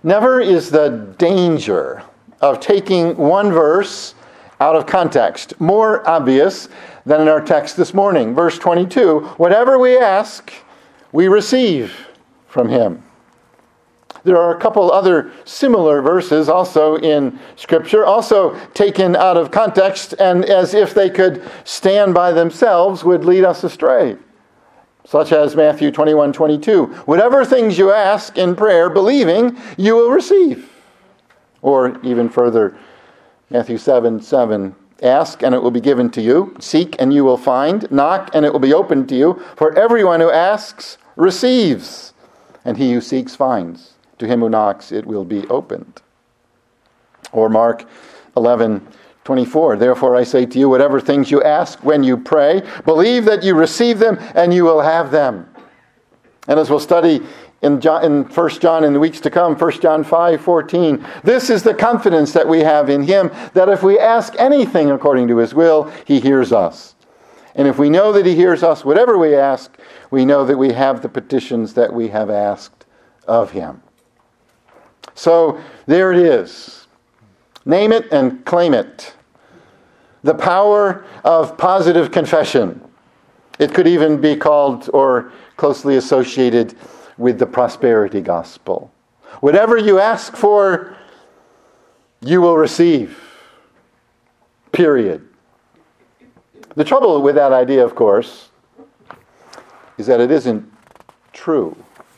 Never is the danger of taking one verse out of context more obvious than in our text this morning. Verse 22, whatever we ask, we receive from him. There are a couple other similar verses also in Scripture, also taken out of context and as if they could stand by themselves would lead us astray. Such as Matthew 21:22. Whatever things you ask in prayer, believing, you will receive. Or even further, Matthew 7:7. Ask and it will be given to you. Seek and you will find. Knock and it will be opened to you. For everyone who asks receives, and he who seeks finds. To him who knocks it will be opened. Or Mark 11:24. Therefore I say to you, whatever things you ask when you pray, believe that you receive them and you will have them. And as we'll study in 1 John in the weeks to come, 1 John 5:14, this is the confidence that we have in him, that if we ask anything according to his will, he hears us. And if we know that he hears us, whatever we ask, we know that we have the petitions that we have asked of him. So there it is. Name it and claim it. The power of positive confession. It could even be called or closely associated with the prosperity gospel. Whatever you ask for, you will receive. Period. The trouble with that idea, of course, is that it isn't true.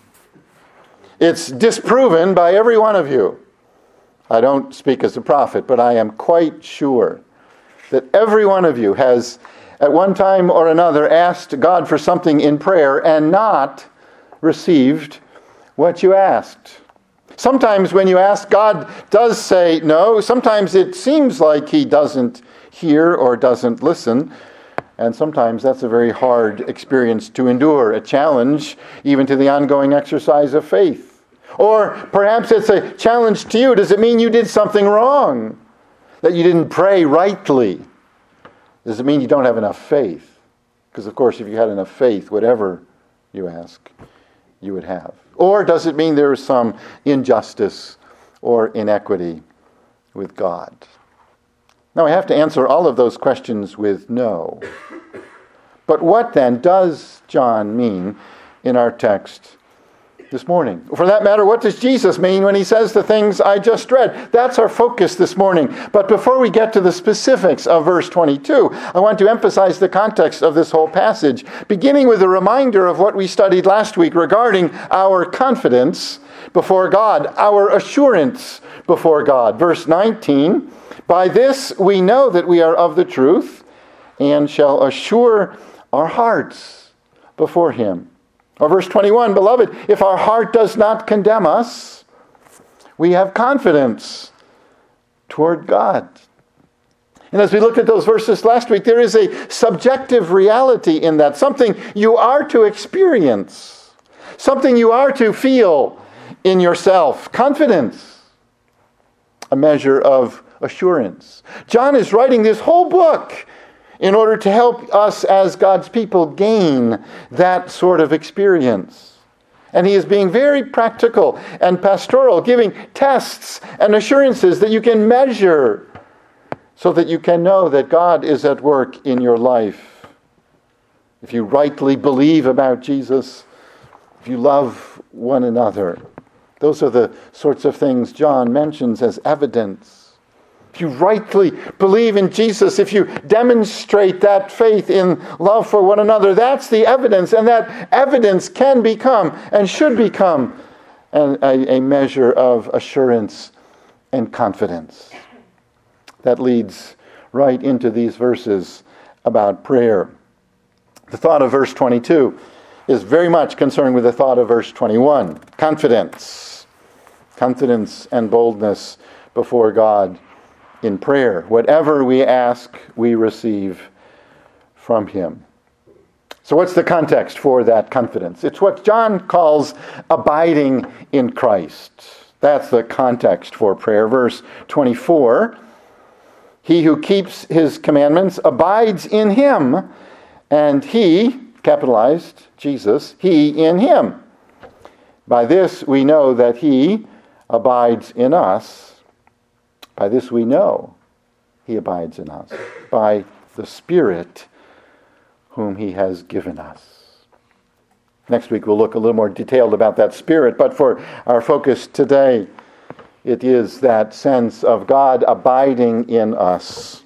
It's disproven by every one of you. I don't speak as a prophet, but I am quite sure that every one of you has at one time or another asked God for something in prayer and not received what you asked. Sometimes when you ask, God does say no. Sometimes it seems like he doesn't hear or doesn't listen. And sometimes that's a very hard experience to endure, a challenge even to the ongoing exercise of faith. Or perhaps it's a challenge to you. Does it mean you did something wrong? That you didn't pray rightly? Does it mean you don't have enough faith? Because of course if you had enough faith, whatever you ask, you would have. Or does it mean there is some injustice or inequity with God? Now, I have to answer all of those questions with no. But what then does John mean in our text this morning? For that matter, what does Jesus mean when he says the things I just read? That's our focus this morning. But before we get to the specifics of verse 22, I want to emphasize the context of this whole passage, beginning with a reminder of what we studied last week regarding our confidence before God, our assurance before God. Verse 19, by this we know that we are of the truth and shall assure our hearts before him. Or verse 21, beloved, if our heart does not condemn us, we have confidence toward God. And as we looked at those verses last week, there is a subjective reality in that, something you are to experience, something you are to feel in yourself, confidence, a measure of assurance. John is writing this whole book in order to help us as God's people gain that sort of experience. And he is being very practical and pastoral, giving tests and assurances that you can measure so that you can know that God is at work in your life. If you rightly believe about Jesus, if you love one another, those are the sorts of things John mentions as evidence. If you rightly believe in Jesus, if you demonstrate that faith in love for one another, that's the evidence. And that evidence can become and should become a measure of assurance and confidence. That leads right into these verses about prayer. The thought of verse 22 is very much concerned with the thought of verse 21. Confidence and boldness before God in prayer. Whatever we ask, we receive from him. So what's the context for that confidence? It's what John calls abiding in Christ. That's the context for prayer. Verse 24, he who keeps his commandments abides in him, and he, capitalized, Jesus, he in him. By this we know that he abides in us, by this we know he abides in us, by the Spirit whom he has given us. Next week we'll look a little more detailed about that Spirit, but for our focus today, it is that sense of God abiding in us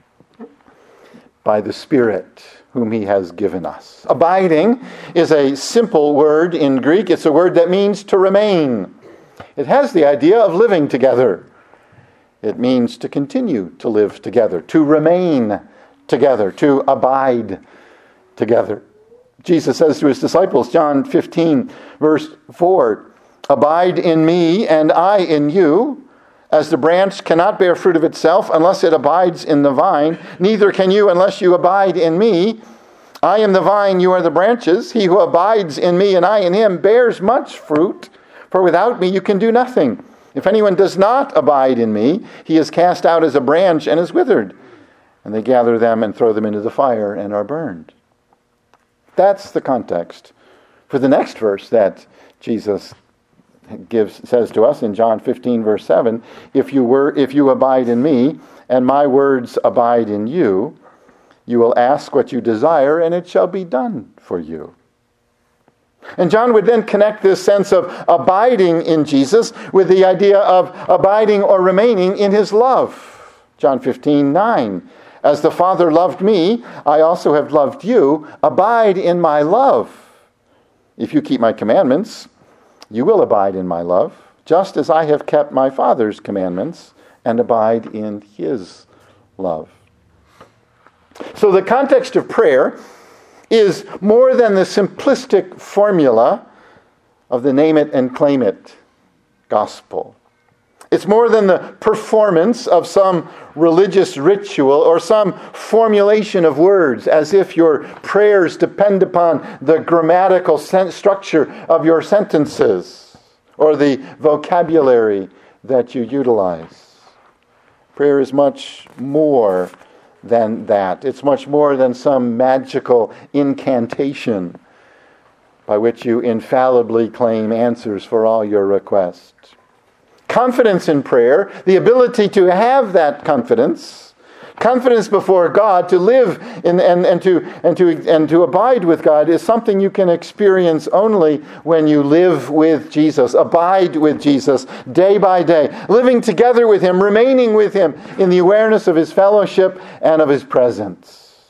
by the Spirit whom he has given us. Abiding is a simple word in Greek. It's a word that means to remain. It has the idea of living together. It means to continue to live together, to remain together, to abide together. Jesus says to his disciples, John 15, verse 4, "Abide in me and I in you. As the branch cannot bear fruit of itself unless it abides in the vine, neither can you unless you abide in me. I am the vine, you are the branches. He who abides in me and I in him bears much fruit, for without me you can do nothing. If anyone does not abide in me, he is cast out as a branch and is withered. And they gather them and throw them into the fire and are burned." That's the context for the next verse that Jesus says to us in John 15, verse 7, if you abide in me, and my words abide in you, you will ask what you desire, and it shall be done for you. And John would then connect this sense of abiding in Jesus with the idea of abiding or remaining in his love. John 15, 9, "As the Father loved me, I also have loved you. Abide in my love. If you keep my commandments, you will abide in my love, just as I have kept my Father's commandments and abide in his love." So the context of prayer is more than the simplistic formula of the name it and claim it gospel. It's more than the performance of some religious ritual or some formulation of words, as if your prayers depend upon the grammatical structure of your sentences or the vocabulary that you utilize. Prayer is much more than that. It's much more than some magical incantation by which you infallibly claim answers for all your requests. Confidence in prayer, the ability to have that confidence before God, to live in, and to abide with God, is something you can experience only when you live with Jesus, abide with Jesus day by day, living together with him, remaining with him in the awareness of his fellowship and of his presence.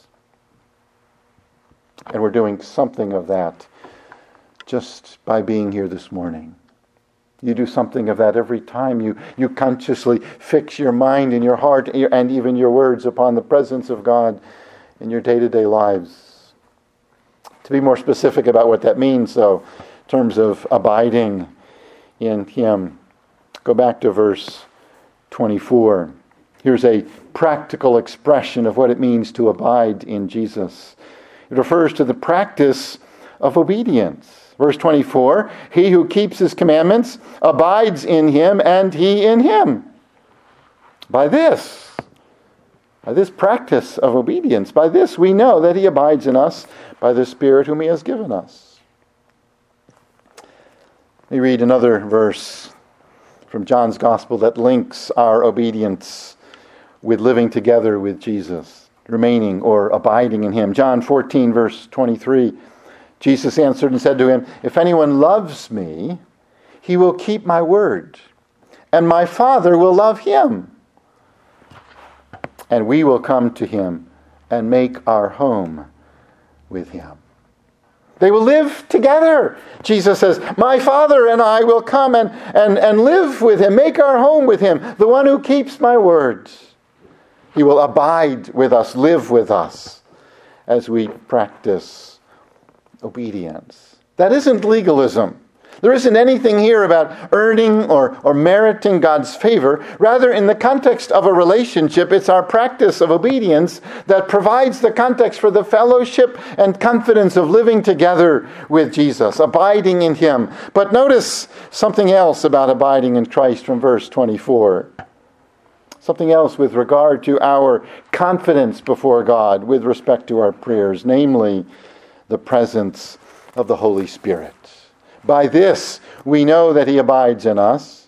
And we're doing something of that just by being here this morning. You do something of that every time you consciously fix your mind and your heart and even your words upon the presence of God in your day-to-day lives. To be more specific about what that means, though, in terms of abiding in him, go back to verse 24. Here's a practical expression of what it means to abide in Jesus. It refers to the practice of obedience. Verse 24, "He who keeps his commandments abides in him, and he in him." By this practice of obedience, by this we know that he abides in us by the Spirit whom he has given us. Let me read another verse from John's Gospel that links our obedience with living together with Jesus, remaining or abiding in him. John 14, verse 23. Jesus answered and said to him, "If anyone loves me, he will keep my word, and my Father will love him. And we will come to him and make our home with him." They will live together. Jesus says, "My Father and I will come and live with him, make our home with him, the one who keeps my words. He will abide with us, live with us, as we practice obedience." That isn't legalism. There isn't anything here about earning or meriting God's favor. Rather, in the context of a relationship, it's our practice of obedience that provides the context for the fellowship and confidence of living together with Jesus, abiding in him. But notice something else about abiding in Christ from verse 24. Something else with regard to our confidence before God with respect to our prayers, namely the presence of the Holy Spirit. By this we know that he abides in us,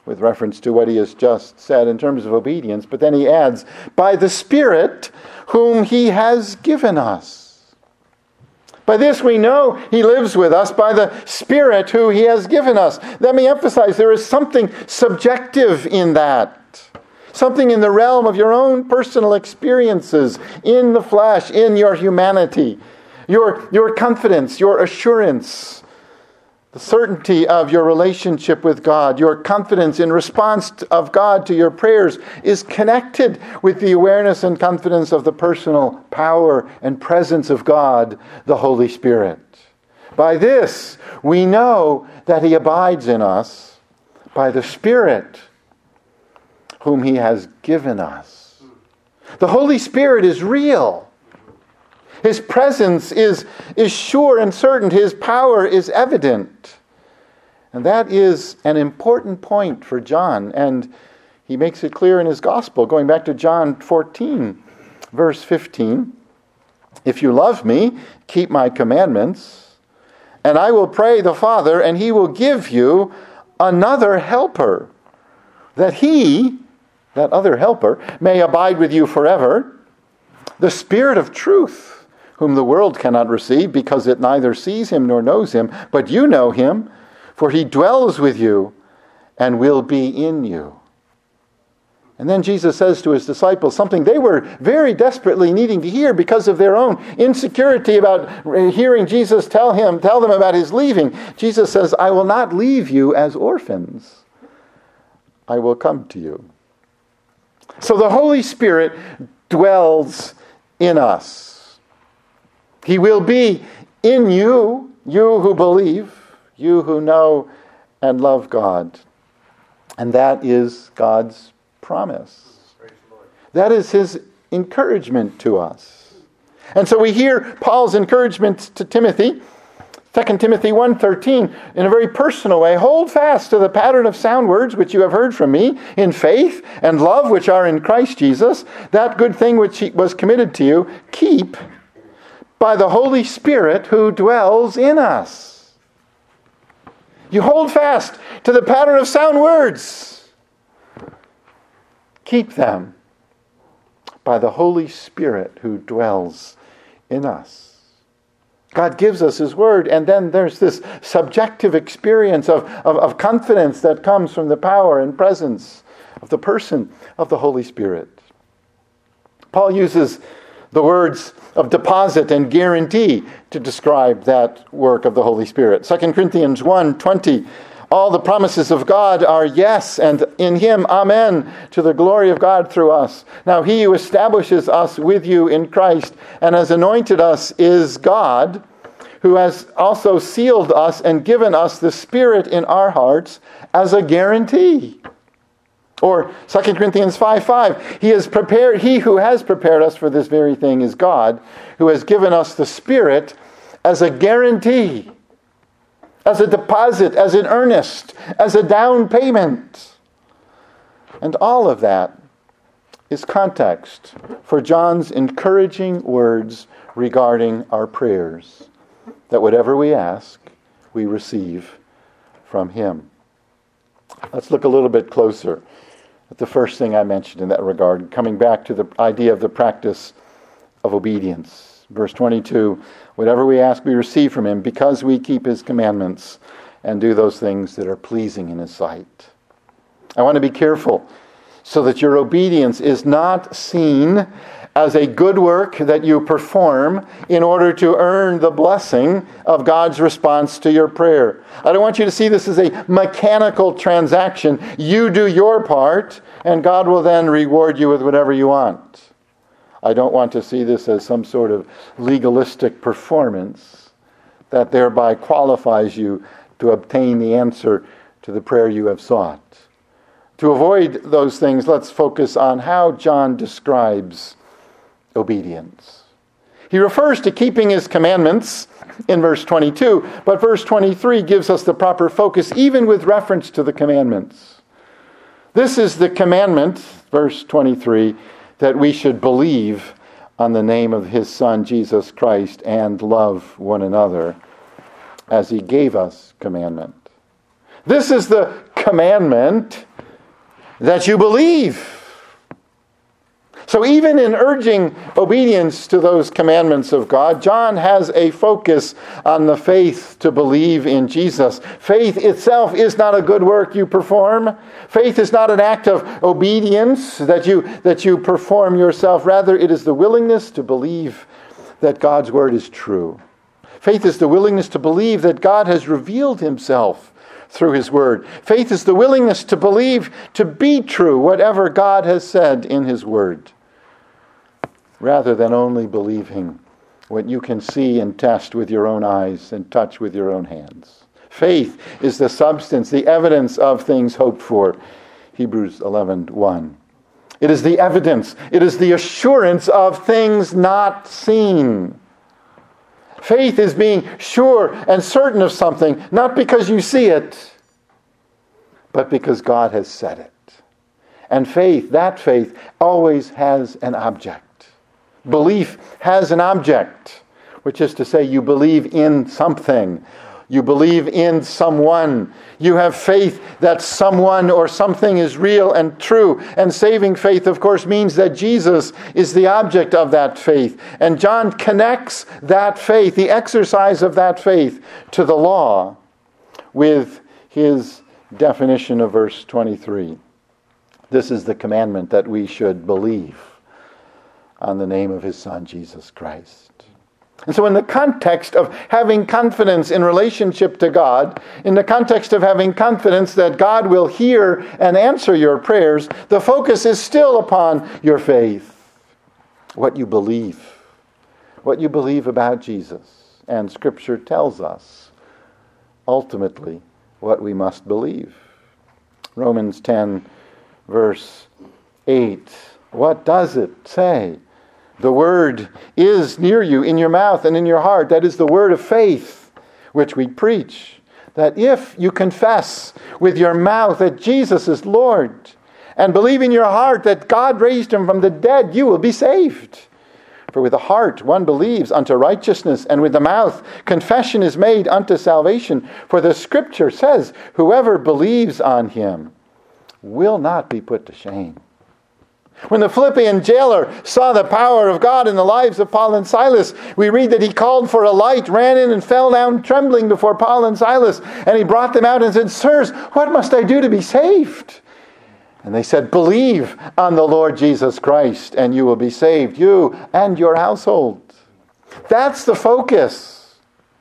with reference to what he has just said in terms of obedience, but then he adds, by the Spirit whom he has given us. By this we know he lives with us, by the Spirit who he has given us. Let me emphasize, there is something subjective in that. Something in the realm of your own personal experiences, in the flesh, in your humanity. Your confidence, your assurance, the certainty of your relationship with God, your confidence in response of God to your prayers is connected with the awareness and confidence of the personal power and presence of God, the Holy Spirit. By this, we know that he abides in us by the Spirit whom he has given us. The Holy Spirit is real. His presence is sure and certain. His power is evident. And that is an important point for John. And he makes it clear in his gospel. Going back to John 14, verse 15. If you love me, keep my commandments. And I will pray the Father, and he will give you another helper. That other helper, may abide with you forever. The Spirit of truth, whom the world cannot receive, because it neither sees him nor knows him, but you know him, for he dwells with you and will be in you. And then Jesus says to his disciples something they were very desperately needing to hear because of their own insecurity about hearing Jesus tell them about his leaving. Jesus says, I will not leave you as orphans. I will come to you. So the Holy Spirit dwells in us. He will be in you, you who believe, you who know and love God. And that is God's promise. That is his encouragement to us. And so we hear Paul's encouragement to Timothy, 2 Timothy 1:13, in a very personal way. Hold fast to the pattern of sound words which you have heard from me, in faith and love which are in Christ Jesus. That good thing which was committed to you, keep by the Holy Spirit who dwells in us. You hold fast to the pattern of sound words. Keep them by the Holy Spirit who dwells in us. God gives us his word, and then there's this subjective experience of confidence that comes from the power and presence of the person of the Holy Spirit. Paul uses the words of deposit and guarantee to describe that work of the Holy Spirit. 2 Corinthians 1:20, all the promises of God are yes, and in him, amen, to the glory of God through us. Now he who establishes us with you in Christ and has anointed us is God, who has also sealed us and given us the Spirit in our hearts as a guarantee. Or 2 Corinthians 5:5, he who has prepared us for this very thing is God, who has given us the Spirit as a guarantee, as a deposit, as an earnest, as a down payment. And all of that is context for John's encouraging words regarding our prayers, that whatever we ask, we receive from him. Let's look a little bit closer at the first thing I mentioned in that regard, coming back to the idea of the practice of obedience. Verse 22, whatever we ask, we receive from him because we keep his commandments and do those things that are pleasing in his sight. I want to be careful so that your obedience is not seen as a good work that you perform in order to earn the blessing of God's response to your prayer. I don't want you to see this as a mechanical transaction. You do your part, and God will then reward you with whatever you want. I don't want to see this as some sort of legalistic performance that thereby qualifies you to obtain the answer to the prayer you have sought. To avoid those things, let's focus on how John describes obedience. He refers to keeping his commandments in verse 22, but verse 23 gives us the proper focus even with reference to the commandments. This is the commandment, verse 23, that we should believe on the name of his Son, Jesus Christ, and love one another as he gave us commandment. This is the commandment that you believe. So even in urging obedience to those commandments of God, John has a focus on the faith to believe in Jesus. Faith itself is not a good work you perform. Faith is not an act of obedience that you perform yourself. Rather, it is the willingness to believe that God's word is true. Faith is the willingness to believe that God has revealed himself through his word. Faith is the willingness to believe to be true whatever God has said in his word, rather than only believing what you can see and test with your own eyes and touch with your own hands. Faith is the substance, the evidence of things hoped for. Hebrews 11:1. It is the evidence, it is the assurance of things not seen. Faith is being sure and certain of something, not because you see it, but because God has said it. And faith, that faith, always has an object. Belief has an object, which is to say you believe in something. You believe in someone. You have faith that someone or something is real and true. And saving faith, of course, means that Jesus is the object of that faith. And John connects that faith, the exercise of that faith, to the law with his definition of verse 23. This is the commandment that we should believe on the name of his Son, Jesus Christ. And so in the context of having confidence in relationship to God, in the context of having confidence that God will hear and answer your prayers, the focus is still upon your faith, what you believe about Jesus. And Scripture tells us, ultimately, what we must believe. Romans 10, verse 8. What does it say? The word is near you, in your mouth and in your heart. That is the word of faith which we preach. That if you confess with your mouth that Jesus is Lord and believe in your heart that God raised him from the dead, you will be saved. For with the heart one believes unto righteousness, and with the mouth confession is made unto salvation. For the Scripture says, whoever believes on him will not be put to shame. When the Philippian jailer saw the power of God in the lives of Paul and Silas, we read that he called for a light, ran in and fell down trembling before Paul and Silas, and he brought them out and said, Sirs, what must I do to be saved? And they said, believe on the Lord Jesus Christ, and you will be saved, you and your household. That's the focus.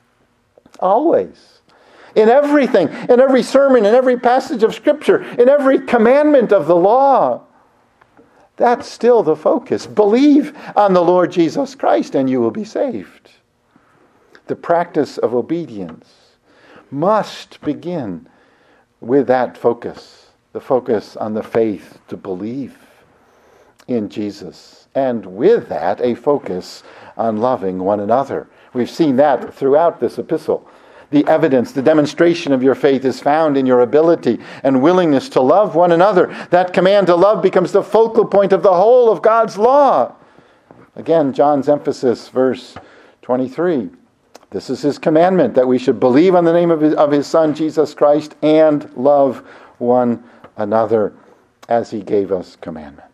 Always. In everything, in every sermon, in every passage of Scripture, in every commandment of the law. That's still the focus. Believe on the Lord Jesus Christ and you will be saved. The practice of obedience must begin with that focus. The focus on the faith to believe in Jesus. And with that, a focus on loving one another. We've seen that throughout this epistle. The evidence, the demonstration of your faith is found in your ability and willingness to love one another. That command to love becomes the focal point of the whole of God's law. Again, John's emphasis, verse 23. This is his commandment, that we should believe on the name of his Son, Jesus Christ, and love one another as he gave us commandment.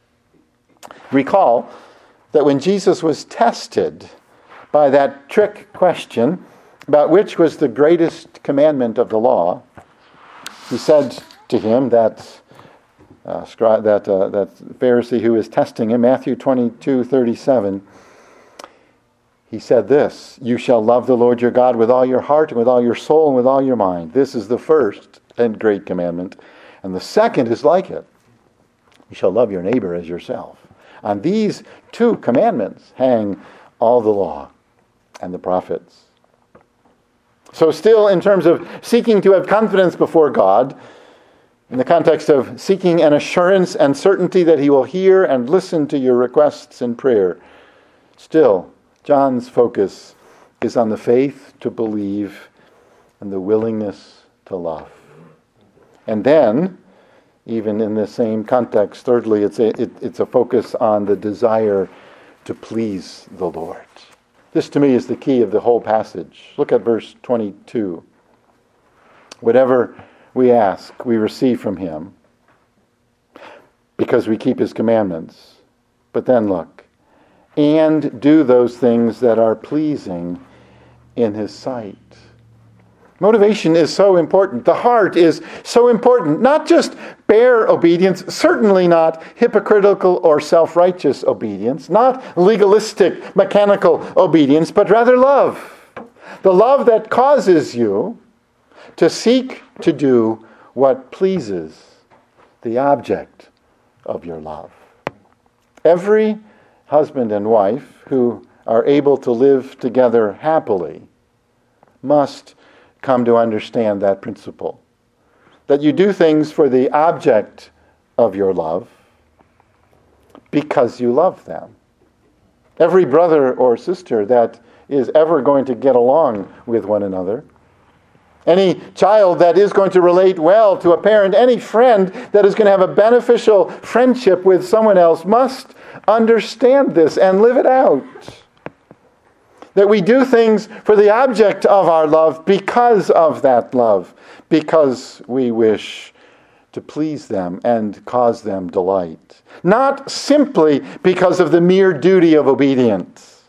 Recall that when Jesus was tested by that trick question about which was the greatest commandment of the law, he said to him, that Pharisee who is testing him, Matthew 22:37, he said this, you shall love the Lord your God with all your heart and with all your soul and with all your mind. This is the first and great commandment. And the second is like it. You shall love your neighbor as yourself. On these two commandments hang all the law and the prophets. So still in terms of seeking to have confidence before God, in the context of seeking an assurance and certainty that he will hear and listen to your requests in prayer, still, John's focus is on the faith to believe and the willingness to love. And then, even in the same context, thirdly, it's a focus on the desire to please the Lord. This, to me, is the key of the whole passage. Look at verse 22. Whatever we ask, we receive from him, because we keep his commandments. But then look, and do those things that are pleasing in his sight. Motivation is so important. The heart is so important. Not just bare obedience, certainly not hypocritical or self-righteous obedience, not legalistic, mechanical obedience, but rather love. The love that causes you to seek to do what pleases the object of your love. Every husband and wife who are able to live together happily must come to understand that principle. That you do things for the object of your love because you love them. Every brother or sister that is ever going to get along with one another, any child that is going to relate well to a parent, any friend that is going to have a beneficial friendship with someone else must understand this and live it out. That we do things for the object of our love because of that love, because we wish to please them and cause them delight. Not simply because of the mere duty of obedience.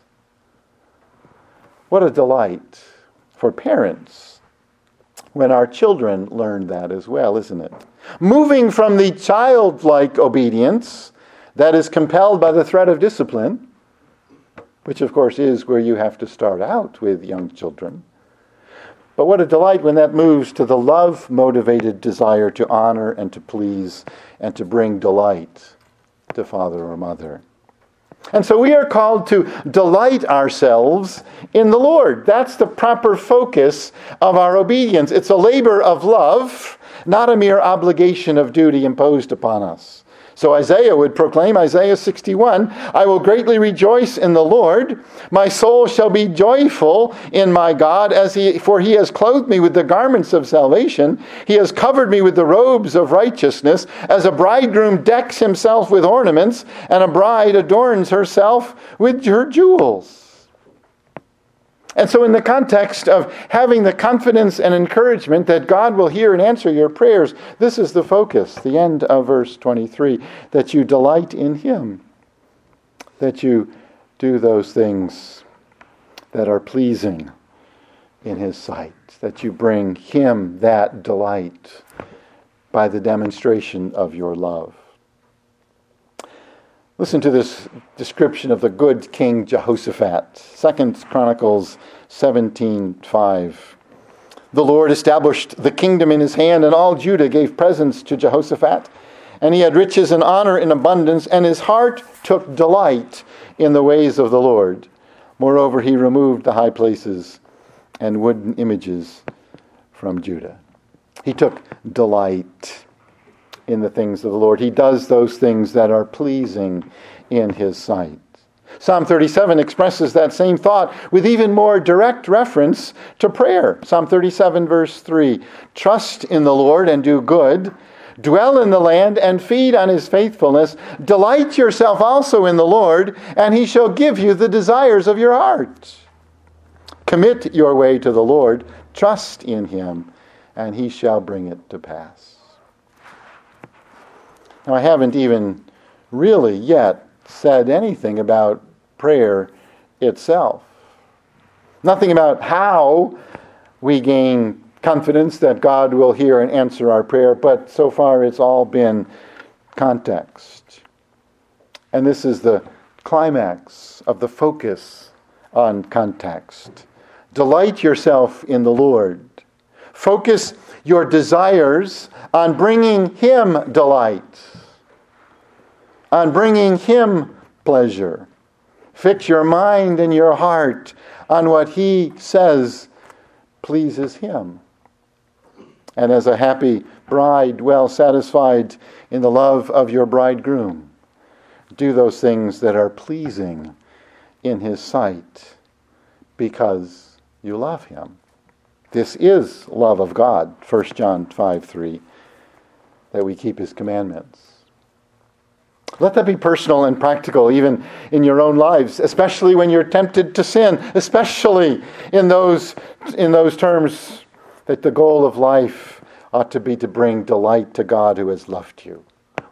What a delight for parents when our children learn that as well, isn't it? Moving from the childlike obedience that is compelled by the threat of discipline, which of course is where you have to start out with young children. But what a delight when that moves to the love-motivated desire to honor and to please and to bring delight to father or mother. And so we are called to delight ourselves in the Lord. That's the proper focus of our obedience. It's a labor of love, not a mere obligation of duty imposed upon us. So Isaiah would proclaim, Isaiah 61, I will greatly rejoice in the Lord. My soul shall be joyful in my God, for he has clothed me with the garments of salvation. He has covered me with the robes of righteousness. As a bridegroom decks himself with ornaments, and a bride adorns herself with her jewels. And so in the context of having the confidence and encouragement that God will hear and answer your prayers, this is the focus, the end of verse 23, that you delight in him, that you do those things that are pleasing in his sight, that you bring him that delight by the demonstration of your love. Listen to this description of the good King Jehoshaphat. 2 Chronicles 17:5. The Lord established the kingdom in his hand, and all Judah gave presents to Jehoshaphat. And he had riches and honor in abundance, and his heart took delight in the ways of the Lord. Moreover, he removed the high places and wooden images from Judah. He took delight in the things of the Lord. He does those things that are pleasing in his sight. Psalm 37 expresses that same thought with even more direct reference to prayer. Psalm 37 verse 3, trust in the Lord and do good. Dwell in the land and feed on his faithfulness. Delight yourself also in the Lord, and he shall give you the desires of your heart. Commit your way to the Lord. Trust in him, and he shall bring it to pass. Now, I haven't even really yet said anything about prayer itself. Nothing about how we gain confidence that God will hear and answer our prayer, but so far it's all been context. And this is the climax of the focus on context. Delight yourself in the Lord. Focus your desires on bringing him delight, on bringing him pleasure. Fix your mind and your heart on what he says pleases him. And as a happy bride, well satisfied in the love of your bridegroom, do those things that are pleasing in his sight because you love him. This is love of God, 1 John 5:3, that we keep his commandments. Let that be personal and practical, even in your own lives, especially when you're tempted to sin, especially in those terms that the goal of life ought to be to bring delight to God who has loved you.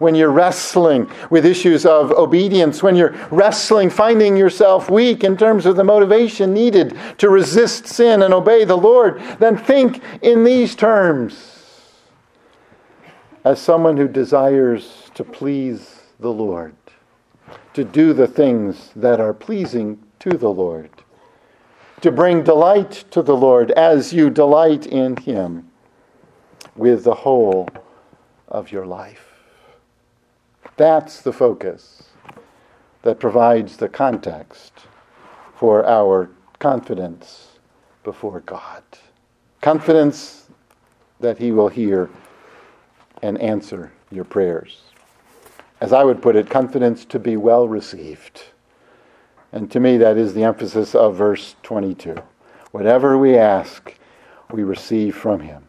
when you're wrestling with issues of obedience, when you're wrestling, finding yourself weak in terms of the motivation needed to resist sin and obey the Lord, then think in these terms. As someone who desires to please the Lord, to do the things that are pleasing to the Lord, to bring delight to the Lord as you delight in Him with the whole of your life. That's the focus that provides the context for our confidence before God. Confidence that He will hear and answer your prayers. As I would put it, confidence to be well received. And to me, that is the emphasis of verse 22. Whatever we ask, we receive from Him,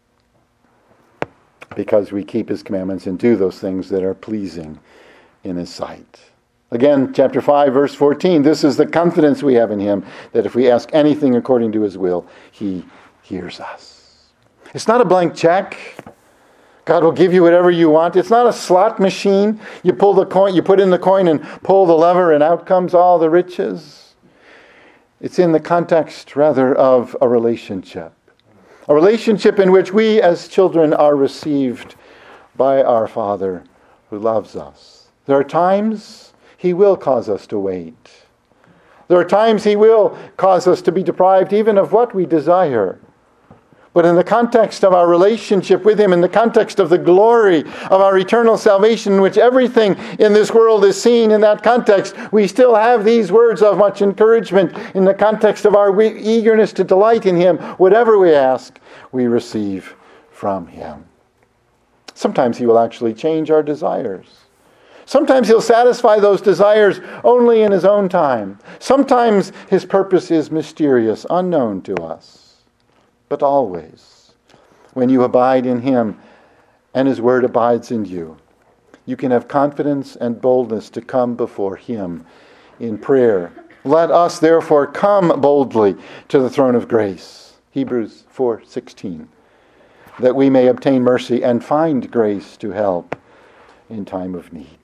because we keep His commandments and do those things that are pleasing in His sight. Again, chapter 5, verse 14, this is the confidence we have in Him, that if we ask anything according to His will, He hears us. It's not a blank check. God will give you whatever you want. It's not a slot machine. You pull the coin, you put in the coin and pull the lever, and out comes all the riches. It's in the context, rather, of a relationship. A relationship in which we as children are received by our Father who loves us. There are times He will cause us to wait. There are times He will cause us to be deprived even of what we desire. But in the context of our relationship with Him, in the context of the glory of our eternal salvation, in which everything in this world is seen in that context, we still have these words of much encouragement in the context of our eagerness to delight in Him. Whatever we ask, we receive from Him. Sometimes He will actually change our desires. Sometimes He'll satisfy those desires only in His own time. Sometimes His purpose is mysterious, unknown to us. But always, when you abide in Him and His Word abides in you, you can have confidence and boldness to come before Him in prayer. Let us therefore come boldly to the throne of grace. Hebrews 4:16, that we may obtain mercy and find grace to help in time of need.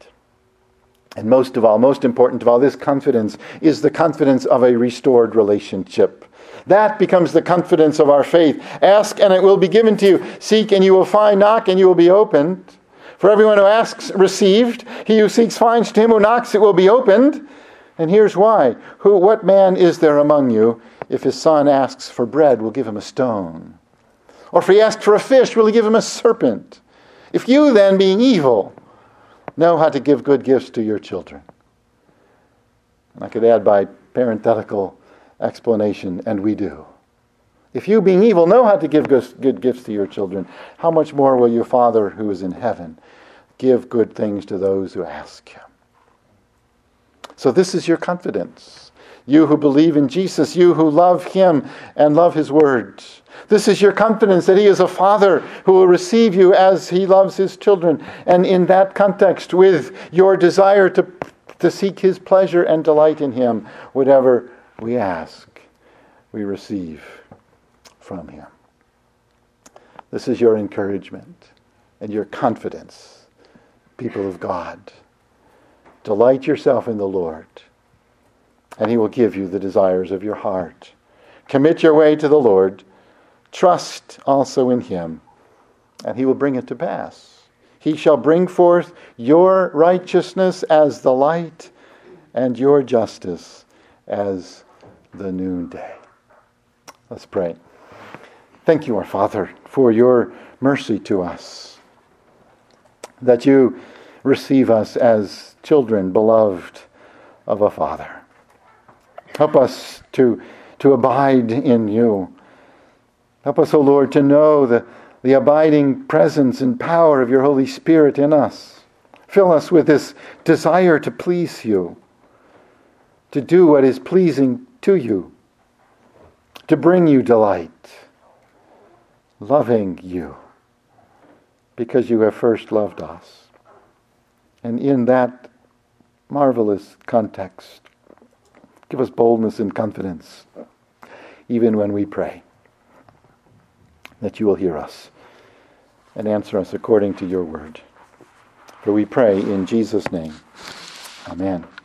And most of all, most important of all, this confidence is the confidence of a restored relationship. That becomes the confidence of our faith. Ask and it will be given to you. Seek and you will find. Knock and you will be opened. For everyone who asks, received. He who seeks finds. To him who knocks, it will be opened. And here's why. What man is there among you, if his son asks for bread, will give him a stone? Or if he asks for a fish, will he give him a serpent? If you then, being evil, know how to give good gifts to your children. And I could add by parenthetical explanation, and we do. If you, being evil, know how to give good gifts to your children, how much more will your Father who is in heaven give good things to those who ask Him? So this is your confidence. You who believe in Jesus, you who love Him and love His Word. This is your confidence that He is a Father who will receive you as He loves His children. And in that context, with your desire to seek His pleasure and delight in Him, whatever we ask, we receive from Him. This is your encouragement and your confidence, people of God. Delight yourself in the Lord, and He will give you the desires of your heart. Commit your way to the Lord. Trust also in Him, and He will bring it to pass. He shall bring forth your righteousness as the light, and your justice as the noonday. Let's pray. Thank you, our Father, for your mercy to us, that you receive us as children beloved of a Father. Help us to abide in you. Help us, O Lord, to know the abiding presence and power of your Holy Spirit in us. Fill us with this desire to please you, to do what is pleasing to you, to bring you delight, loving you, because you have first loved us. And in that marvelous context, give us boldness and confidence, even when we pray, that you will hear us and answer us according to your word. For we pray in Jesus' name. Amen.